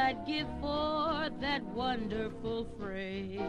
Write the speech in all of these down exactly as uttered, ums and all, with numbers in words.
I'd give for that wonderful phrase.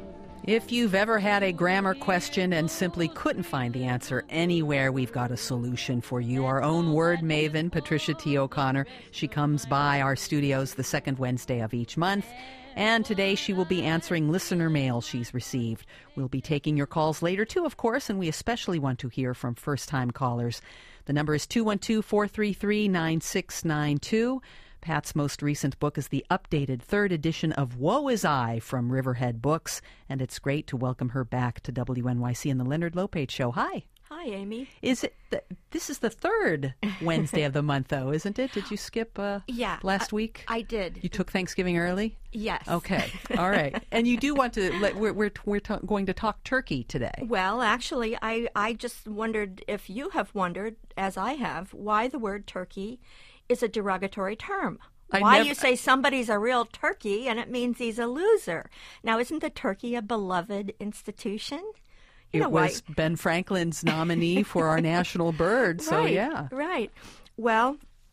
If you've ever had a grammar question and simply couldn't find the answer anywhere, we've got a solution for you. Our own word maven, Patricia T. O'Connor. She comes by our studios the second Wednesday of each month. And today she will be answering listener mail she's received. We'll be taking your calls later, too, of course, and we especially want to hear from first-time callers. The number is two one two, four three three, nine six nine two. Pat's most recent book is the updated third edition of Woe Is I from Riverhead Books, and it's great to welcome her back to W N Y C and the Leonard Lopate Show. Hi. Hi, Amy. Is it? The, this is the third Wednesday of the month, though, isn't it? Did you skip uh, yeah, last I, week? I did. You took Thanksgiving early? Yes. Okay. All right. And you do want to, let, we're, we're, we're ta- going to talk turkey today. Well, actually, I, I just wondered if you have wondered, as I have, why the word turkey is a derogatory term. I Why nev- you say somebody's a real turkey and it means he's a loser. Now, isn't the turkey a beloved institution? You it know was why? Ben Franklin's nominee for our national bird, so right, yeah. Right. Well,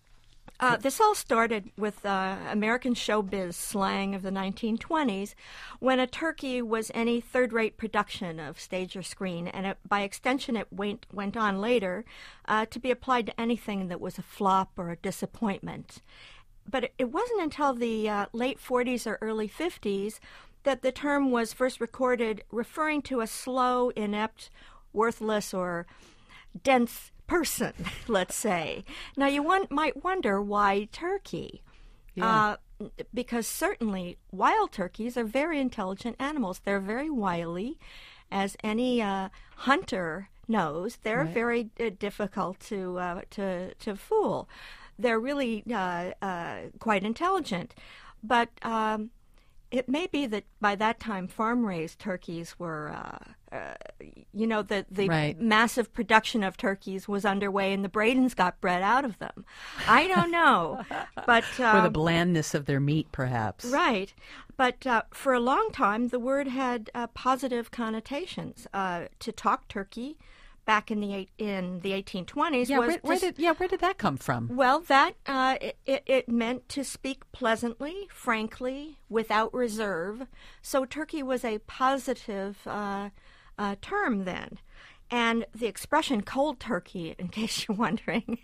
uh, this all started with uh, American showbiz slang of the nineteen twenties, when a turkey was any third-rate production of stage or screen, and it, by extension it went, went on later uh, to be applied to anything that was a flop or a disappointment. But it wasn't until the uh, late forties or early fifties that the term was first recorded referring to a slow, inept, worthless, or dense person, let's say. Now, you want, might wonder why turkey. Yeah. Uh, because certainly wild turkeys are very intelligent animals. They're very wily, as any uh, hunter knows. They're Right. very uh, difficult to, uh, to, to fool. They're really uh, uh, quite intelligent. But um, it may be that by that time farm-raised turkeys were, uh, uh, you know, the, the right. massive production of turkeys was underway and the Bradens got bred out of them. I don't know. but um, Or the blandness of their meat, perhaps. Right. But uh, for a long time, the word had uh, positive connotations. Uh, to talk turkey back in the eight, in the eighteen twenties Yeah, was where, where to, did, yeah, where did that come from? well, that uh, it, it, it meant to speak pleasantly, frankly, without reserve. So turkey was a positive uh, uh, term then. And the expression cold turkey, in case you're wondering,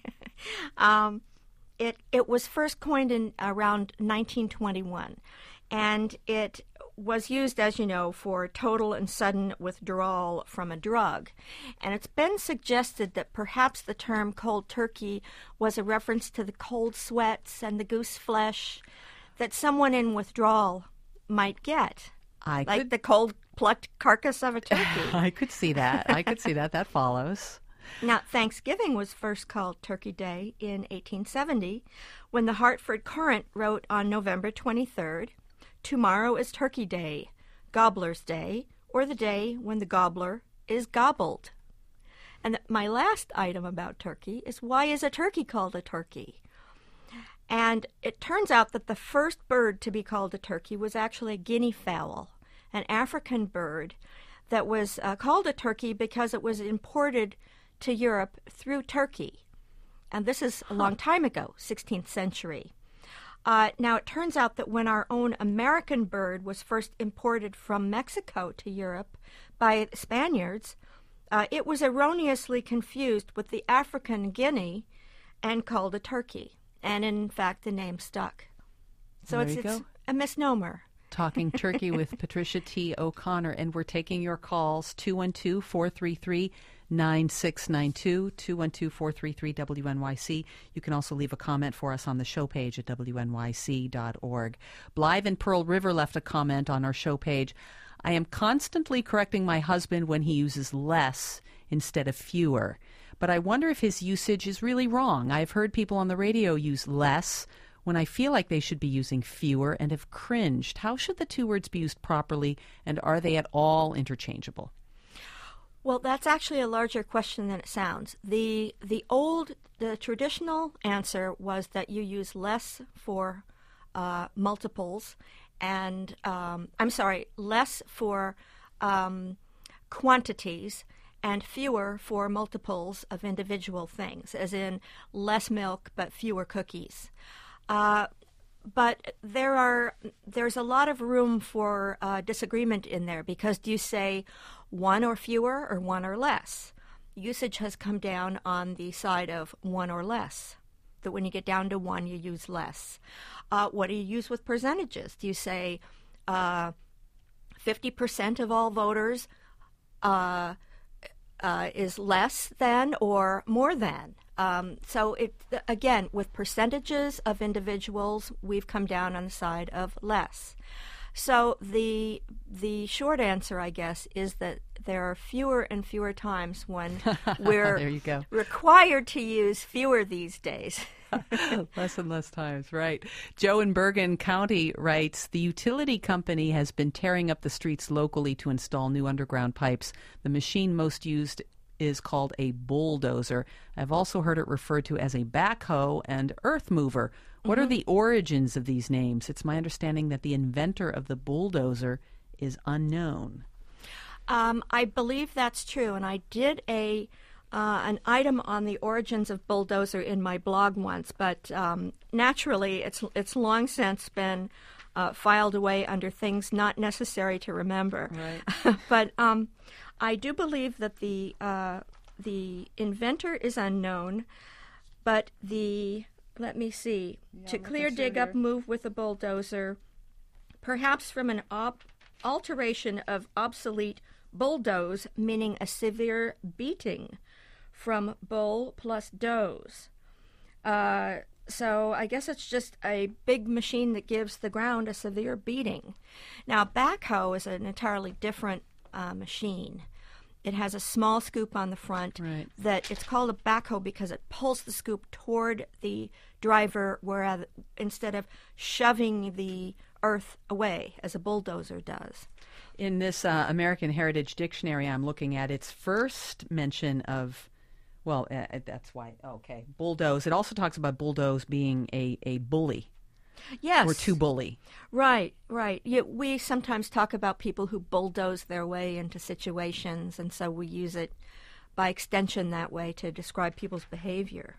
um, it, it was first coined in around nineteen twenty-one. And it was used, as you know, for total and sudden withdrawal from a drug. And it's been suggested that perhaps the term cold turkey was a reference to the cold sweats and the goose flesh that someone in withdrawal might get. I like could, the cold plucked carcass of a turkey. I could see that. I could see that. That follows. Now, Thanksgiving was first called Turkey Day in eighteen seventy, when the Hartford Courant wrote on November twenty-third, "Tomorrow is Turkey Day, Gobbler's Day, or the day when the gobbler is gobbled." And my last item about turkey is, why is a turkey called a turkey? And it turns out that the first bird to be called a turkey was actually a guinea fowl, an African bird that was uh, called a turkey because it was imported to Europe through Turkey. And this is a long time ago, sixteenth century. Uh, now, it turns out that when our own American bird was first imported from Mexico to Europe by Spaniards, uh, it was erroneously confused with the African guinea and called a turkey. And in fact, the name stuck. So There it's, you it's go. a misnomer. Talking Turkey with Patricia T. O'Connor, and we're taking your calls, two one two, four three three, nine six nine two, two one two, four three three, W N Y C. You can also leave a comment for us on the show page at W N Y C dot org. Blythe in Pearl River left a comment on our show page. "I am constantly correcting my husband when he uses less instead of fewer, but I wonder if his usage is really wrong. I've heard people on the radio use less when I feel like they should be using fewer and have cringed. How should the two words be used properly, and are they at all interchangeable?" Well, that's actually a larger question than it sounds. The the old, the traditional answer was that you use less for uh, multiples, and um, I'm sorry, less for um, quantities and fewer for multiples of individual things, as in less milk but fewer cookies. Uh, but there are there's a lot of room for uh, disagreement in there, because do you say one or fewer or one or less? Usage has come down on the side of one or less, that when you get down to one, you use less. Uh, what do you use with percentages? Do you say uh, fifty percent of all voters uh, uh, is less than or more than? Um, so, it again, with percentages of individuals, we've come down on the side of less. So the the short answer, I guess, is that there are fewer and fewer times when we're there you go. required to use fewer these days. Less and less times, right. Joe in Bergen County writes, the utility company has been tearing up the streets locally to install new underground pipes. The machine most used is called a bulldozer. I've also heard it referred to as a backhoe and earth mover. What mm-hmm. are the origins of these names? It's my understanding that the inventor of the bulldozer is unknown. Um, I believe that's true, and I did a uh, an item on the origins of bulldozer in my blog once, but um, naturally it's it's long since been uh, filed away under things not necessary to remember. Right. But um, I do believe that the uh, the inventor is unknown, but the let me see yeah, to clear, dig up, move with a bulldozer, perhaps from an ob- alteration of obsolete bulldoze, meaning a severe beating, from bull plus doze. Uh, so I guess it's just a big machine that gives the ground a severe beating. Now, backhoe is an entirely different uh, machine. It has a small scoop on the front. Right. That it's called a backhoe because it pulls the scoop toward the driver, whereas instead of shoving the earth away as a bulldozer does. In this uh, American Heritage Dictionary I'm looking at, its first mention of, well, uh, that's why, okay, bulldoze. It also talks about bulldoze being a, a bully. Yes. Or to bully. Right, right. Yeah, we sometimes talk about people who bulldoze their way into situations, and so we use it by extension that way to describe people's behavior.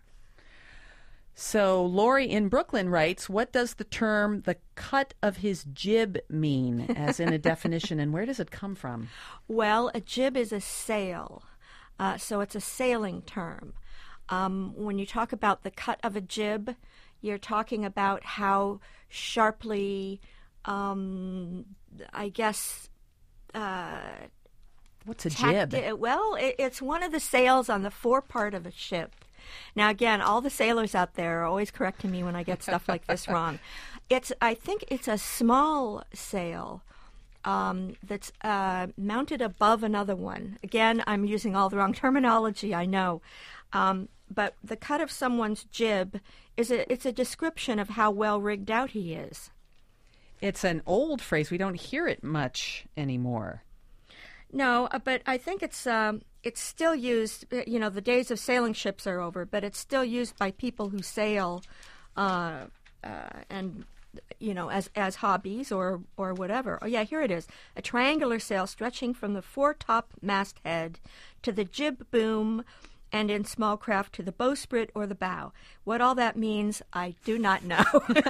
So Lori in Brooklyn writes, what does the term the cut of his jib mean, as in a definition, and where does it come from? Well, a jib is a sail, uh, so it's a sailing term. Um, when you talk about the cut of a jib, you're talking about how sharply, um, I guess... Uh, What's a jib? Tacti- well, it, it's one of the sails on the forepart of a ship. Now, again, all the sailors out there are always correcting me when I get stuff like this wrong. It's, I think it's a small sail um, that's uh, mounted above another one. Again, I'm using all the wrong terminology, I know. Um, but the cut of someone's jib is a, it's a description of how well rigged out he is. It's an old phrase. We don't hear it much anymore. No, uh, but I think it's um, it's still used. You know, the days of sailing ships are over, but it's still used by people who sail, uh, uh, and you know, as as hobbies or or whatever. Oh yeah, here it is: a triangular sail stretching from the foretop masthead to the jib boom, and in small craft to the bowsprit or the bow. What all that means, I do not know.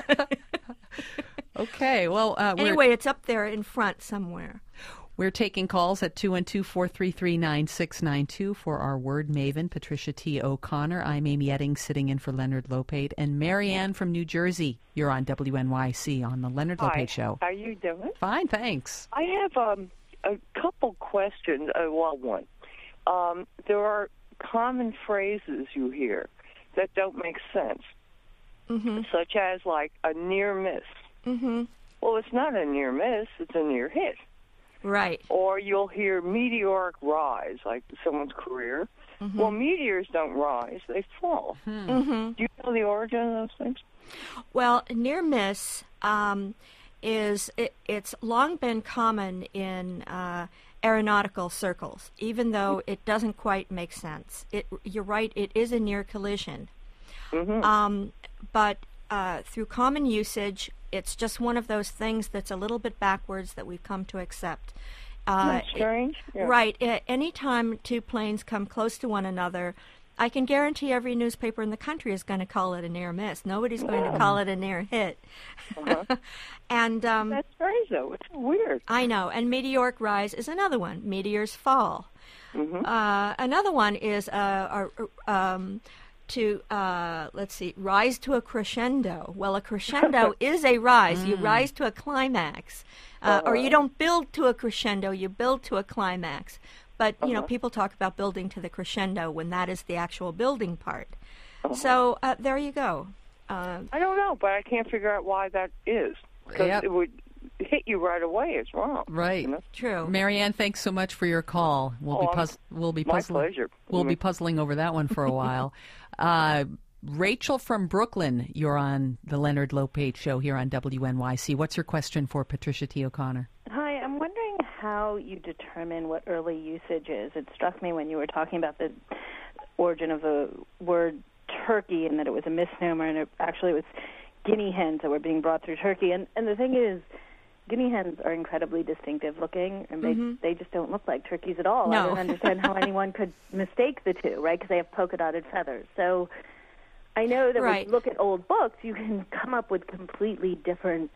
Okay, well, uh, anyway, it's up there in front somewhere. We're taking calls at two one two, four three three, nine six nine two for our word maven, Patricia T. O'Connor. I'm Amy Eddings, sitting in for Leonard Lopate. And Marianne from New Jersey, you're on W N Y C on the Leonard Hi. Lopate Show. How are you doing? Fine, thanks. I have um, a couple questions. Uh, well, one. Um, there are common phrases you hear that don't make sense, mm-hmm. such as, like, a near miss. Mm-hmm. Well, it's not a near miss, it's a near hit. Right. Or you'll hear meteoric rise, like someone's career. Mm-hmm. Well, meteors don't rise, they fall. Mm-hmm. Do you know the origin of those things? Well, near miss um, is, it, it's long been common in uh, aeronautical circles, even though it doesn't quite make sense. It, you're right, it is a near collision. Mm-hmm. Um, but uh, through common usage, it's just one of those things that's a little bit backwards that we've come to accept. Uh, that's strange. It, yeah. Right. Any time two planes come close to one another, I can guarantee every newspaper in the country is going to call it a near miss. Nobody's going to call it a near hit. Uh-huh. and um, That's strange, though. It's weird. I know. And meteoric rise is another one. Meteors fall. Mm-hmm. Uh, another one is uh, uh, um, to, uh, let's see, rise to a crescendo. Well, a crescendo is a rise. Mm. You rise to a climax. Uh, uh-huh. Or you don't build to a crescendo, you build to a climax. But, you uh-huh. know, people talk about building to the crescendo when that is the actual building part. Uh-huh. So uh, there you go. Uh, I don't know, but I can't figure out why that is. Because yep. it would hit you right away. It's wrong. Right. You know? True. Marianne, thanks so much for your call. We'll oh, be puz- we'll be my puzzling. pleasure. We'll mm-hmm. be puzzling over that one for a while. uh, Rachel from Brooklyn, you're on the Leonard Lopate Show here on W N Y C. What's your question for Patricia T. O'Connor? Hi, I'm wondering how you determine what early usage is. It struck me when you were talking about the origin of the word turkey and that it was a misnomer, and it actually was guinea hens that were being brought through Turkey. And, and the thing is, guinea hens are incredibly distinctive looking, and they mm-hmm. they just don't look like turkeys at all. No. I don't understand how anyone could mistake the two, right, because they have polka-dotted feathers. So I know that right. when you look at old books, you can come up with completely different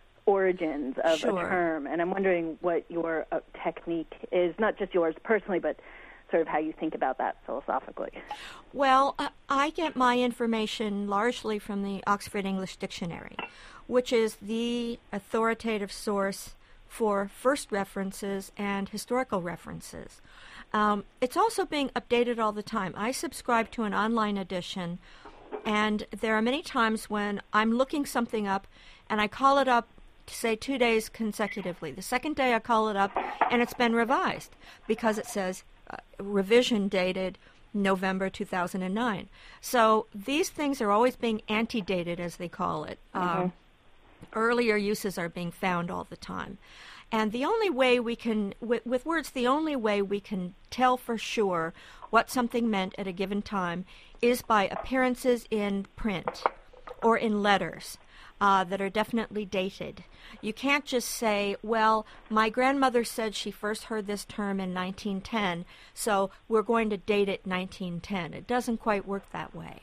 origins of sure. a term, and I'm wondering what your uh, technique is, not just yours personally, but sort of how you think about that philosophically. Well, uh, I get my information largely from the Oxford English Dictionary, which is the authoritative source for first references and historical references. Um, it's also being updated all the time. I subscribe to an online edition, and there are many times when I'm looking something up, and I call it up, say, two days consecutively. The second day I call it up, and it's been revised because it says uh, revision dated November two thousand nine. So these things are always being antedated, as they call it. Mm-hmm. Um, earlier uses are being found all the time. And the only way we can, with, with words, the only way we can tell for sure what something meant at a given time is by appearances in print or in letters uh, that are definitely dated. You can't just say, well, my grandmother said she first heard this term in nineteen ten, so we're going to date it nineteen ten. It doesn't quite work that way.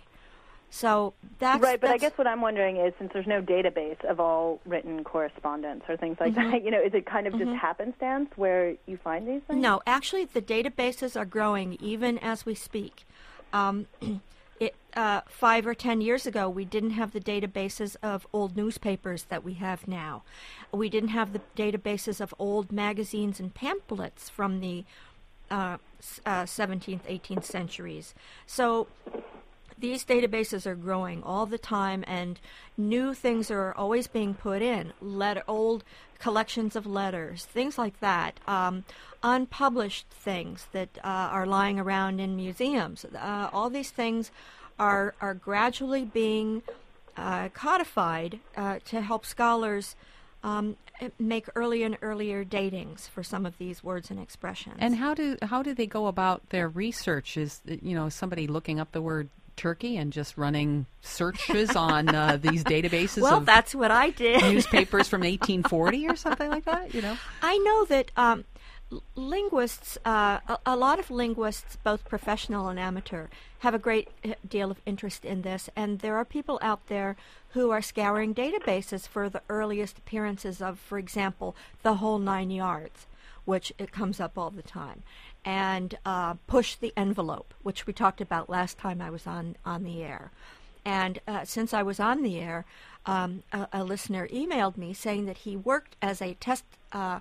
So that's right, but that's, I guess what I'm wondering is, since there's no database of all written correspondence or things like mm-hmm. that, you know, is it kind of mm-hmm. just happenstance where you find these things? No, actually, the databases are growing even as we speak. Um, it, uh, five or ten years ago, we didn't have the databases of old newspapers that we have now. We didn't have the databases of old magazines and pamphlets from the uh, uh, seventeenth, eighteenth centuries. So these databases are growing all the time, and new things are always being put in. Letter, old collections of letters, things like that. Um, unpublished things that uh, are lying around in museums. Uh, all these things are are gradually being uh, codified uh, to help scholars um, make earlier and earlier datings for some of these words and expressions. And how do how do they go about their research? Is, you know, somebody looking up the word turkey and just running searches on uh, these databases well, of that's what I did. newspapers from eighteen forty or something like that, you know? I know that um, linguists, uh, a, a lot of linguists, both professional and amateur, have a great deal of interest in this, and there are people out there who are scouring databases for the earliest appearances of, for example, the whole nine yards, which it comes up all the time, and uh, push the envelope, which we talked about last time I was on, on the air. And uh, since I was on the air, um, a, a listener emailed me saying that he worked as a test, uh,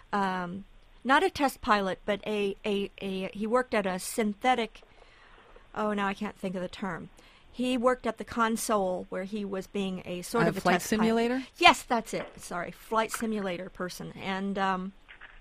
um, not a test pilot, but a, a, a he worked at a synthetic, oh, now I can't think of the term. He worked at the console where he was being a sort a of a flight test simulator? pilot. Yes, that's it. Sorry, flight simulator person. And um,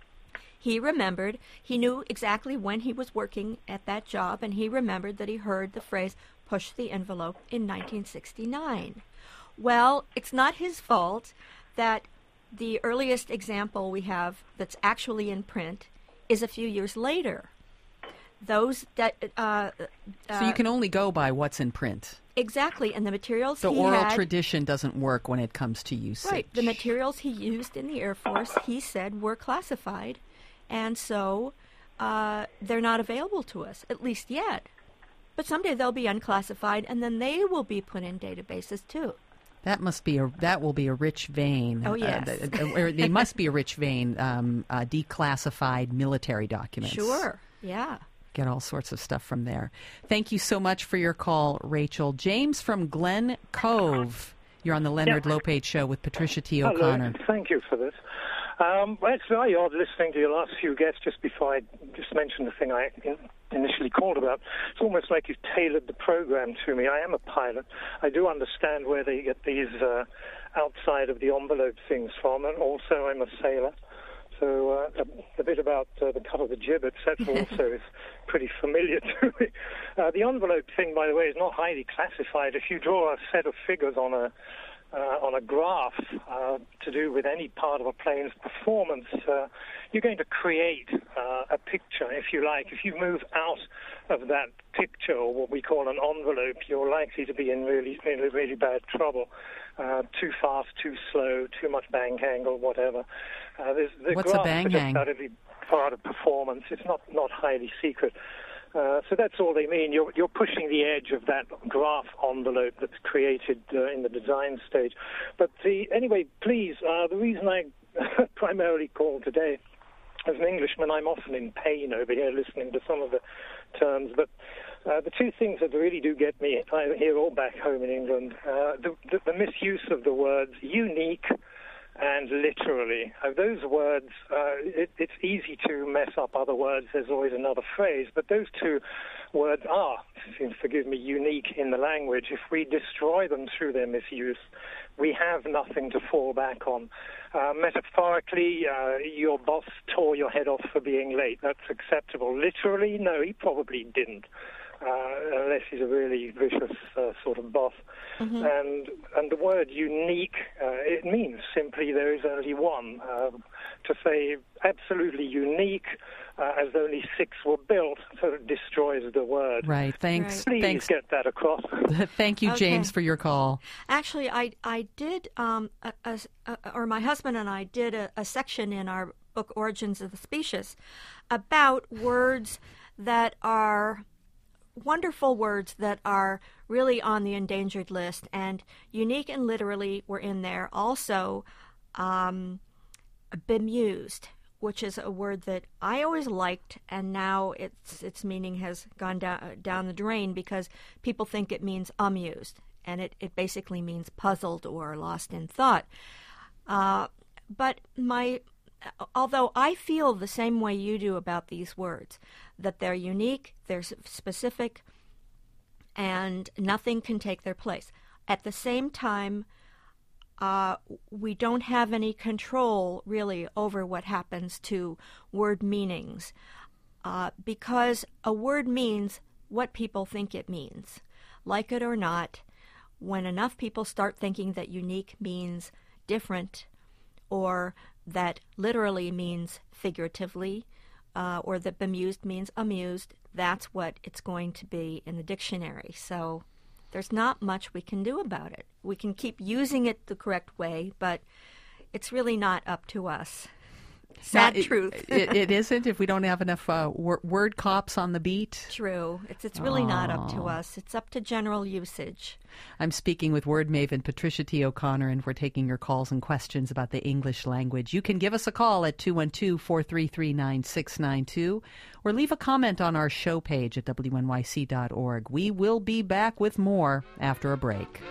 he remembered, he knew exactly when he was working at that job, and he remembered that he heard the phrase, push the envelope, in nineteen sixty-nine. Well, it's not his fault that the earliest example we have that's actually in print is a few years later. Those that uh, uh, So you can only go by what's in print. Exactly, and the materials The he oral had, tradition doesn't work when it comes to usage. right, the materials he used in the Air Force, he said, were classified, and so uh, they're not available to us, at least yet. But someday they'll be unclassified, and then they will be put in databases too. That must be a that will be a rich vein. Oh yes, uh, or they must be a rich vein. Um, uh, declassified military documents. Sure. Yeah. Get all sorts of stuff from there. Thank you so much for your call, Rachel. James from Glen Cove. You're on the Leonard Yeah. Lopate Show with Patricia T. Hello. O'Connor. Thank you for this. Um, well, it's very odd listening to your last few guests just before I just mentioned the thing I in, initially called about. It's almost like you've tailored the program to me. I am a pilot. I do understand where they get these uh, outside of the envelope things from, and also I'm a sailor. So uh, a, a bit about uh, the cut of the gibbets, that also is pretty familiar to me. Uh, the envelope thing, by the way, is not highly classified. If you draw a set of figures on a uh, on a graph uh, to do with any part of a plane's performance, uh, you're going to create uh, a picture, if you like. If you move out of that picture, or what we call an envelope, you're likely to be in really, really, really bad trouble. Uh, too fast, too slow, too much bank angle, whatever. Uh, the What's a graph bang is just hang? got to be part of performance. It's not, not highly secret. Uh, so that's all they mean. You're, you're pushing the edge of that graph envelope that's created uh, in the design stage. But the, anyway, please, uh, the reason I primarily called today, as an Englishman, I'm often in pain over here listening to some of the terms, but uh, the two things that really do get me, either here or back home in England, uh, the, the, the misuse of the words unique and literally. Uh, those words, uh, it, it's easy to mess up other words. There's always another phrase, but those two words are, forgive me, unique in the language. If we destroy them through their misuse, we have nothing to fall back on. Uh, metaphorically, uh, your boss tore your head off for being late. That's acceptable. Literally, no, he probably didn't. Uh, unless he's a really vicious uh, sort of boss. Mm-hmm. And and the word unique, uh, it means simply there is only one. Uh, to say absolutely unique, uh, as only six were built, sort of destroys the word. Right, thanks. Right. Please Thanks. get that across. Thank you, Okay. James, for your call. Actually, I I did, um, a, a, a, or my husband and I did a, a section in our book Origins of the Species about words that are wonderful words that are really on the endangered list, and unique and literally were in there. Also, um, bemused, which is a word that I always liked, and now its its meaning has gone down down the drain because people think it means amused, and it, it basically means puzzled or lost in thought. Uh, but my Although I feel the same way you do about these words, that they're unique, they're specific, and nothing can take their place. At the same time, uh, we don't have any control, really, over what happens to word meanings, uh, because a word means what people think it means. Like it or not, when enough people start thinking that unique means different, or that literally means figuratively, uh, or that bemused means amused, that's what it's going to be in the dictionary. So there's not much we can do about it. We can keep using it the correct way, but it's really not up to us. Sad Not- truth. it, it isn't if we don't have enough uh, wor- word cops on the beat. True. It's it's really not up to Aw. us. It's up to general usage. I'm speaking with word maven Patricia T. O'Connor, and we're taking your calls and questions about the English language. You can give us a call at two one two, four three three, nine six nine two or leave a comment on our show page at W N Y C dot org. We will be back with more after a break.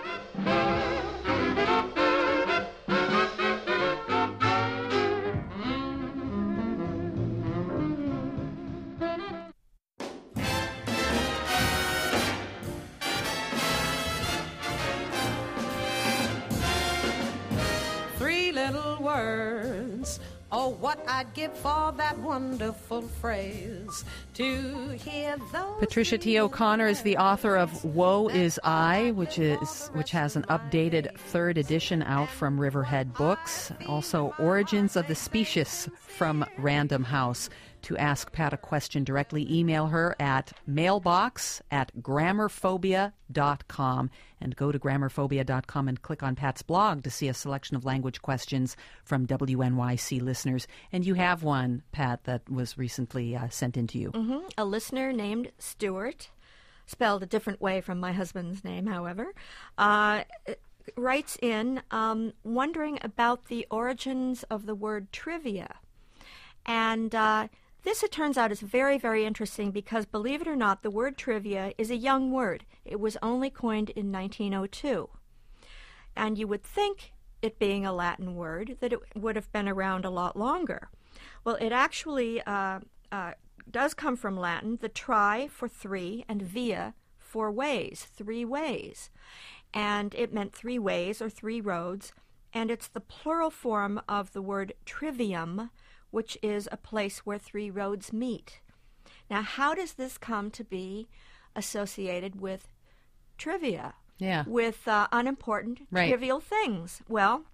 Three little words. Oh, what I'd give for that wonderful phrase to hear those. Patricia T. O'Connor is the author of Woe Is I, which is which has an updated third edition out from Riverhead Books. Also, Origins of the Species from Random House. To ask Pat a question directly, email her at mailbox at grammarphobia dot com and go to grammarphobia dot com and click on Pat's blog to see a selection of language questions from W N Y C listeners. And you have one, Pat, that was recently uh, sent in to you. Mm-hmm. A listener named Stuart spelled a different way from my husband's name, however, uh, writes in um, wondering about the origins of the word trivia. And uh, this, it turns out, is very, very interesting because, believe it or not, the word trivia is a young word. It was only coined in nineteen oh two. And you would think, it being a Latin word, that it would have been around a lot longer. Well, it actually uh, uh, does come from Latin, the tri for three and via for ways, three ways. And it meant three ways or three roads, and it's the plural form of the word trivium, which is a place where three roads meet. Now, how does this come to be associated with trivia? Yeah. With uh, unimportant, right. trivial things? Well,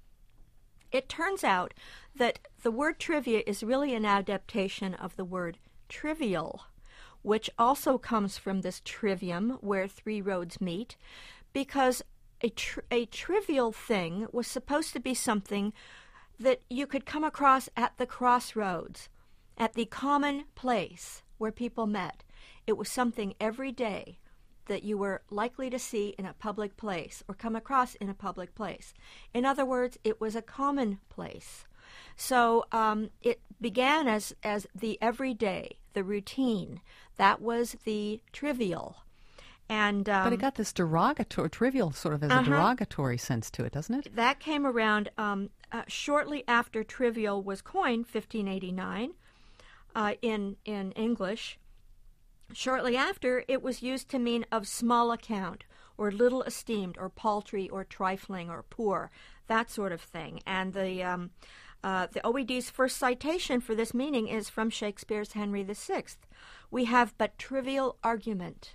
it turns out that the word trivia is really an adaptation of the word trivial, which also comes from this trivium, where three roads meet, because a, tr- a trivial thing was supposed to be something that you could come across at the crossroads, at the common place where people met. It was something every day that you were likely to see in a public place or come across in a public place. In other words, it was a common place. So um, it began as, as the everyday, the routine. That was the trivial. And um, but it got this derogatory, trivial sort of as uh-huh. a derogatory sense to it, doesn't it? That came around um, uh, shortly after trivial was coined, fifteen eighty-nine, uh, in, in English. Shortly after, it was used to mean of small account, or little esteemed, or paltry, or trifling, or poor, that sort of thing. And the um, uh, the O E D's first citation for this meaning is from Shakespeare's Henry the Sixth. We have but trivial argument.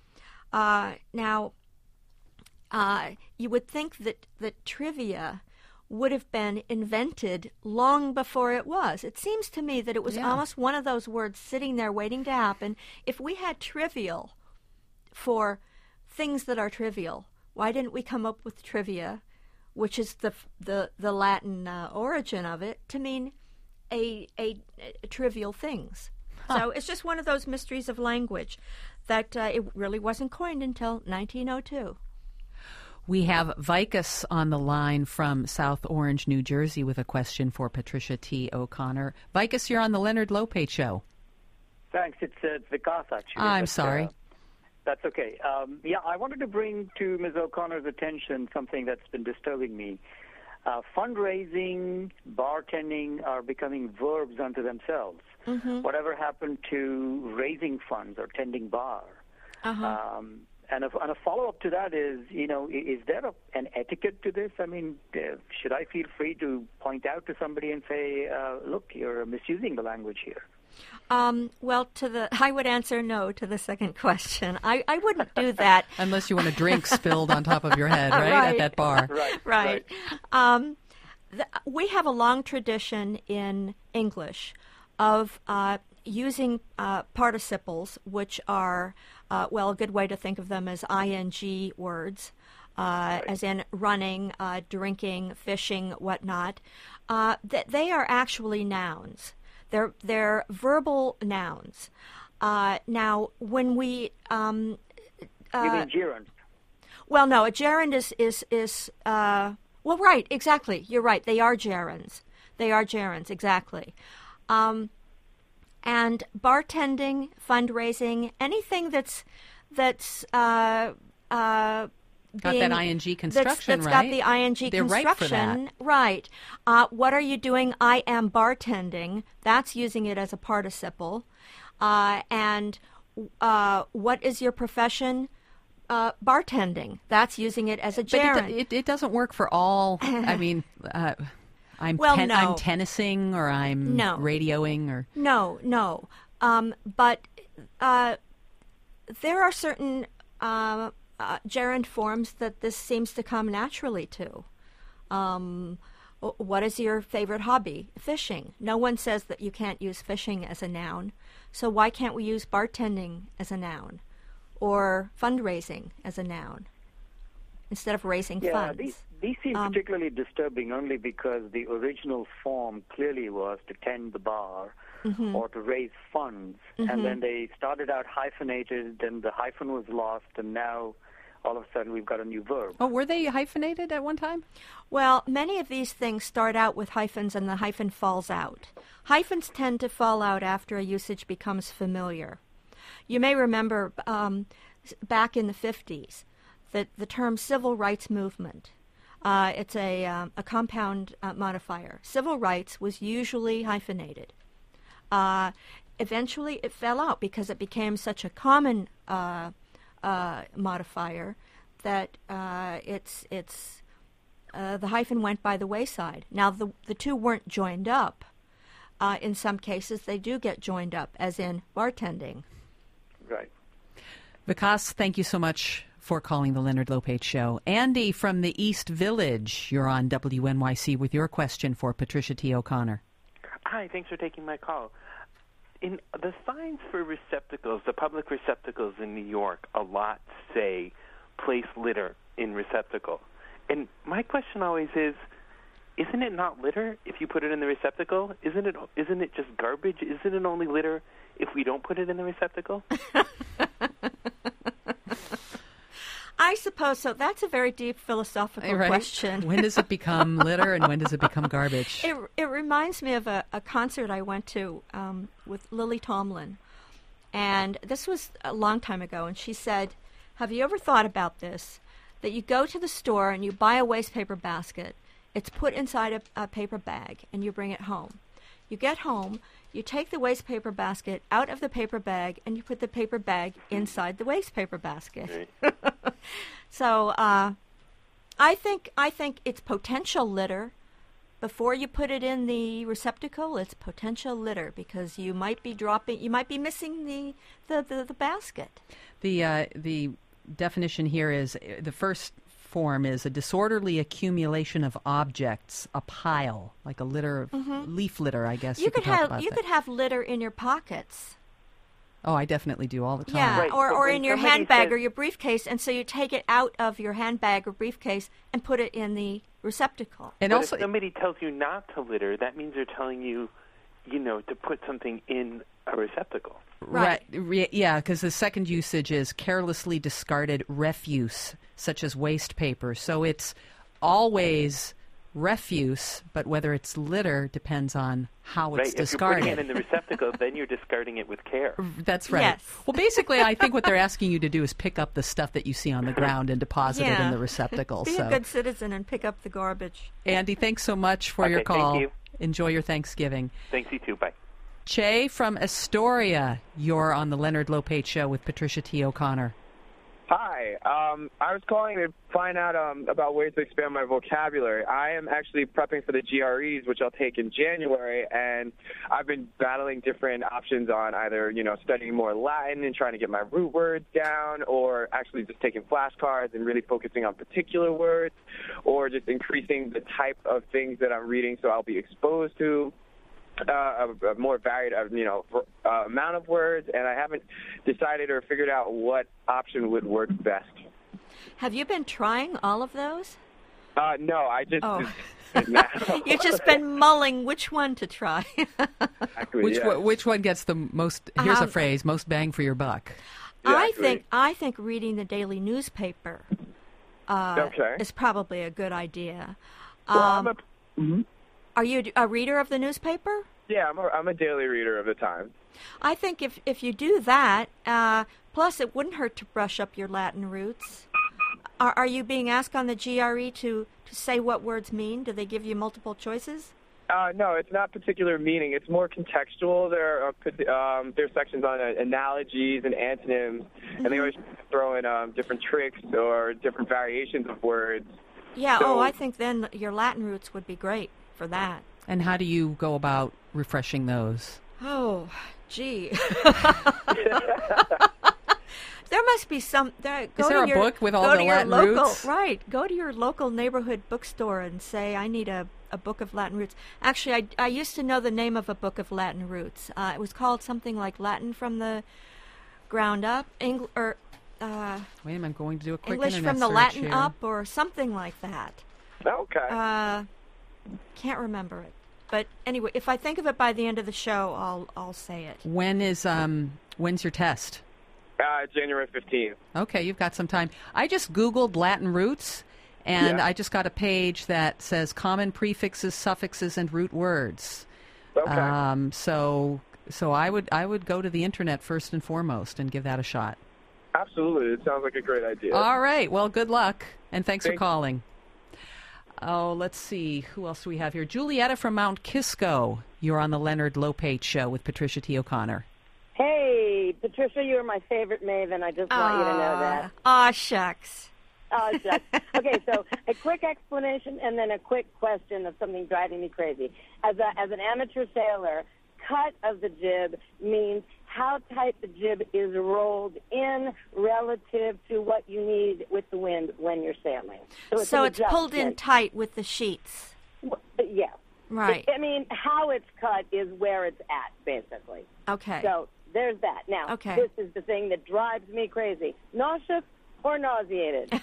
Uh, now, uh, you would think that, that trivia would have been invented long before it was. It seems to me that it was yeah. almost one of those words sitting there waiting to happen. If we had trivial for things that are trivial, why didn't we come up with trivia, which is the the, the Latin uh, origin of it, to mean a, a, a trivial things? Huh. So it's just one of those mysteries of language that uh, it really wasn't coined until nineteen oh two. We have Vicus on the line from South Orange, New Jersey, with a question for Patricia T. O'Connor. Vicus, you're on the Leonard Lopate Show. Thanks. It's, uh, it's Vikas, actually. I'm but, sorry. Uh, that's okay. Um, yeah, I wanted to bring to Miz O'Connor's attention something that's been disturbing me. Uh, fundraising, bartending are becoming verbs unto themselves. Mm-hmm. Whatever happened to raising funds or tending bar? Uh-huh. Um, and, a, and a follow-up to that is, you know, is there a, an etiquette to this? I mean, uh, should I feel free to point out to somebody and say, uh, look, you're misusing the language here? Um, well, to the I would answer no to the second question. I, I wouldn't do that. Unless you want a drink spilled on top of your head, right, right. at that bar. Right, right. right. Um, the, we have a long tradition in English of uh, using uh, participles, which are, uh, well, a good way to think of them as ing words, uh, right. as in running, uh, drinking, fishing, whatnot. Uh, th- they are actually nouns. They're, they're verbal nouns. Uh, now, when we... Um, uh, you mean gerund? Well, no, a gerund is... is, is uh, well, right, exactly. You're right. They are gerunds. They are gerunds, exactly. Um, and bartending, fundraising, anything that's... that's uh, uh, Got being, that ing construction, that's, that's right? got the ing They're construction, right for that. Right. Uh, what are you doing? I am bartending. That's using it as a participle. Uh, and uh, what is your profession? Uh, bartending. That's using it as a gerund. But it, it, it doesn't work for all. I mean, uh, I'm well, ten, no. I'm tennising or I'm no. radioing or no, no. Um, but uh, there are certain. Uh, Uh, gerund forms that this seems to come naturally to. Um, what is your favorite hobby? Fishing. No one says that you can't use fishing as a noun. So why can't we use bartending as a noun? Or fundraising as a noun? instead of raising yeah, funds. These, these seem Um, particularly disturbing only because the original form clearly was to tend the bar Mm-hmm. or to raise funds, Mm-hmm. and then they started out hyphenated, then the hyphen was lost, and now all of a sudden we've got a new verb. Oh, were they hyphenated at one time? Well, many of these things start out with hyphens and the hyphen falls out. Hyphens tend to fall out after a usage becomes familiar. You may remember um, back in the fifties that the term civil rights movement, uh, it's a, um, a compound uh, modifier. Civil rights was usually hyphenated. Uh, eventually it fell out because it became such a common uh, uh, modifier that uh, it's it's uh, the hyphen went by the wayside. Now the the two weren't joined up. Uh, in some cases, they do get joined up, as in bartending. Right. Vikas, thank you so much for calling the Leonard Lopate Show. Andy from the East Village, you're on W N Y C with your question for Patricia T. O'Connor. Hi, thanks for taking my call. In the signs for receptacles, the public receptacles in New York, a lot say place litter in receptacle. And my question always is, isn't it not litter if you put it in the receptacle? Isn't it isn't it just garbage? Isn't it only litter if we don't put it in the receptacle? I suppose so. That's a very deep philosophical Right. question. When does it become litter and when does it become garbage? It, it reminds me of a, a concert I went to um, with Lily Tomlin. And this was a long time ago. And she said, have you ever thought about this? That you go to the store and you buy a waste paper basket. It's put inside a, a paper bag and you bring it home. You get home, you take the waste paper basket out of the paper bag, and you put the paper bag inside the waste paper basket. Right. So uh, I think I think it's potential litter. Before you put it in the receptacle, it's potential litter because you might be dropping, you might be missing the the, the, the basket. The uh, the definition here is uh, the first form is a disorderly accumulation of objects, a pile, like a litter of Mm-hmm. leaf litter, I guess. You, You, could talk have about you that. could have litter in your pockets. Oh, I definitely do all the time. Yeah, Right, or, but or when in your somebody handbag says- or your briefcase, and so you take it out of your handbag or briefcase and put it in the receptacle. And but also, if somebody tells you not to litter, that means they're telling you, you know, to put something in a receptacle. Right. Re- yeah, because the second usage is carelessly discarded refuse, such as waste paper. So it's always refuse, but whether it's litter depends on how it's Right? If you're discarded. putting it in the receptacle, then you're discarding it with care. That's right. Yes. Well, basically, I think what they're asking you to do is pick up the stuff that you see on the ground and deposit it Yeah. in the receptacle. Be so, a good citizen and pick up the garbage. Andy, thanks so much for Okay, your thank call. you. Enjoy your Thanksgiving. Thanks, you too. Bye. Che from Astoria, you're on the Leonard Lopate Show with Patricia T. O'Connor. Hi. Um, I was calling to find out um, about ways to expand my vocabulary. I am actually prepping for the G R Es, which I'll take in January, and I've been battling different options on either, you know, studying more Latin and trying to get my root words down, or actually just taking flashcards and really focusing on particular words, or just increasing the type of things that I'm reading so I'll be exposed to Uh, a, a more varied, uh, you know, uh, amount of words, and I haven't decided or figured out what option would work best. Have you been trying all of those? Uh, no, I just. Oh. just You've just been mulling which one to try. Exactly, Which yeah. one, which one gets the most? Here's Um, a phrase: most bang for your buck. I Exactly. think I think reading the daily newspaper uh, Okay. is probably a good idea. Well, Um, I'm a, Mhm. Are you a reader of the newspaper? Yeah, I'm a, I'm a daily reader of the Times. I think if, if you do that, uh, plus it wouldn't hurt to brush up your Latin roots. Are, are you being asked on the G R E to, to say what words mean? Do they give you multiple choices? Uh, no, it's not particular meaning. It's more contextual. There are um, there are sections on uh, analogies and antonyms, and they always throw in um, different tricks or different variations of words. Yeah, So- oh, I think then your Latin roots would be great for that. And how do you go about refreshing those? Oh, gee. There must be some. There, go Is there to a your, book with all go the to your Latin local, roots? Right. Go to your local neighborhood bookstore and say, I need a, a book of Latin roots. Actually, I, I used to know the name of a book of Latin roots. Uh, it was called something like Latin from the Ground Up, Eng- or uh, Wait a minute, I'm going to do a quick English internet from the search Latin here. up or something like that. Okay. Uh, can't remember it. But anyway, if I think of it by the end of the show, I'll I'll say it. When is um when's your test? Uh, January fifteenth. Okay, you've got some time. I just Googled Latin roots, and Yeah. I just got a page that says common prefixes, suffixes, and root words. Okay. Um, so so I would I would go to the internet first and foremost and give that a shot. Absolutely. It sounds like a great idea. All right. Well, good luck, and thanks Thank- for calling. Oh, let's see. Who else do we have here? Julietta from Mount Kisco. You're on the Leonard Lopate Show with Patricia T. O'Connor. Hey, Patricia, you're my favorite Maven. I just want you to know that. Aw, shucks. Oh, shucks. Okay, so a quick explanation and then a quick question of something driving me crazy. As a, as an amateur sailor, cut of the jib means how tight the jib is rolled in relative to what you need with the wind when you're sailing. So it's, So an it's pulled in adjustment. tight with the sheets. Yeah. Right. I mean, how it's cut is where it's at, basically. Okay. So there's that. Now, Okay. this is the thing that drives me crazy. Nauseous or nauseated?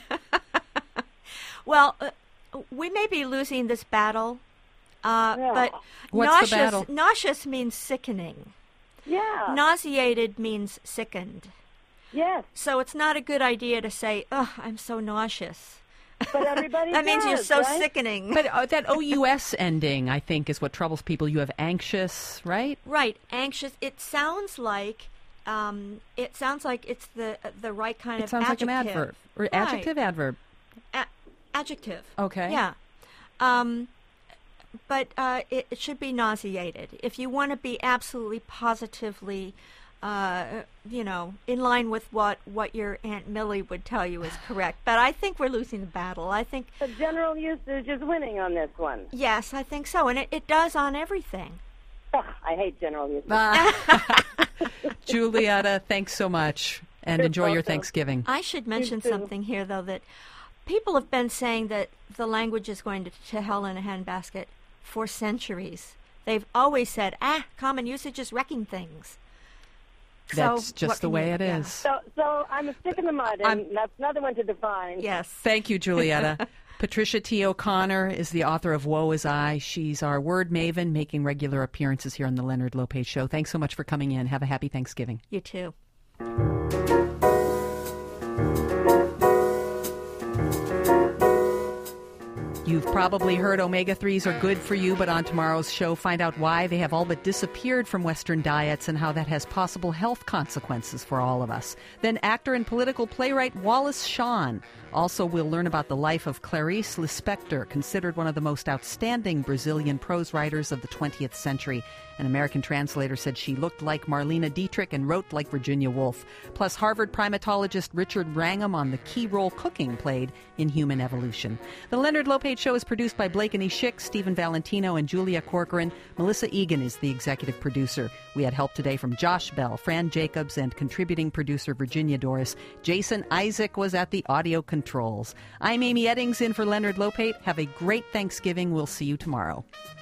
Well, uh, we may be losing this battle, uh, Yeah. but What's the nauseous, battle? nauseous means sickening. Yeah. Nauseated means sickened. Yes. So it's not a good idea to say, "Oh, I'm so nauseous." But everybody That means you're does, so right? sickening. But uh, that O U S ending, I think, is what troubles people. You have anxious, right? Right, anxious. It sounds like um, it sounds like it's the the right kind It of sounds like adjective. an adverb. Or Right. adjective, adverb. A- adjective. Okay. Yeah. Um, but uh, it, it should be nauseated. If you want to be absolutely positively, uh, you know, in line with what, what your Aunt Millie would tell you is correct. But I think we're losing the battle. I think, The general usage is winning on this one. yes, I think so. And it, it does on everything. Ugh, I hate general usage. Julietta, thanks so much, and You're enjoy your welcome. Thanksgiving. I should mention too. something here, though, that people have been saying that the language is going to, to hell in a handbasket for centuries. They've always said, ah, common usage is wrecking things. That's So just what the can way you- it yeah. is. So, so I'm a stick in the mud, and I'm- that's another one to define. Yes. Thank you, Julietta. Patricia T. O'Connor is the author of Woe Is I. She's our word maven, making regular appearances here on the Leonard Lopate Show. Thanks so much for coming in. Have a happy Thanksgiving. You too. You've probably heard omega threes are good for you, but on tomorrow's show, find out why they have all but disappeared from Western diets and how that has possible health consequences for all of us. Then actor and political playwright Wallace Shawn. Also, we'll learn about the life of Clarice Lispector, considered one of the most outstanding Brazilian prose writers of the twentieth century. An American translator said she looked like Marlene Dietrich and wrote like Virginia Woolf. Plus, Harvard primatologist Richard Wrangham on the key role cooking played in human evolution. The Leonard Lopate Show is produced by Blake and Schick, Stephen Valentino, and Julia Corcoran. Melissa Egan is the executive producer. We had help today from Josh Bell, Fran Jacobs, and contributing producer Virginia Doris. Jason Isaac was at the audio controls. I'm Amy Eddings in for Leonard Lopate. Have a great Thanksgiving. We'll see you tomorrow.